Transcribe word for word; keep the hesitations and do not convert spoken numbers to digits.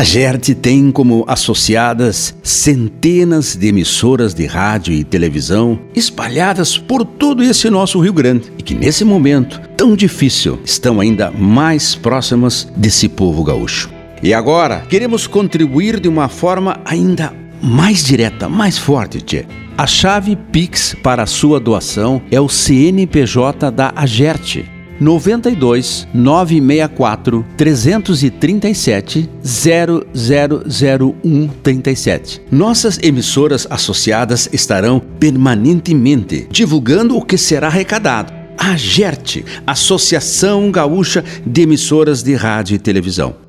A Gert tem como associadas centenas de emissoras de rádio e televisão espalhadas por todo esse nosso Rio Grande e que nesse momento tão difícil estão ainda mais próximas desse povo gaúcho. E agora queremos contribuir de uma forma ainda mais direta, mais forte, tchê. A chave Pix para a sua doação é o C N P J da Agert. nove dois nove seis quatro três três sete zero zero zero um três sete. Nossas emissoras associadas estarão permanentemente divulgando o que será arrecadado. A Agert, Associação Gaúcha de Emissoras de Rádio e Televisão.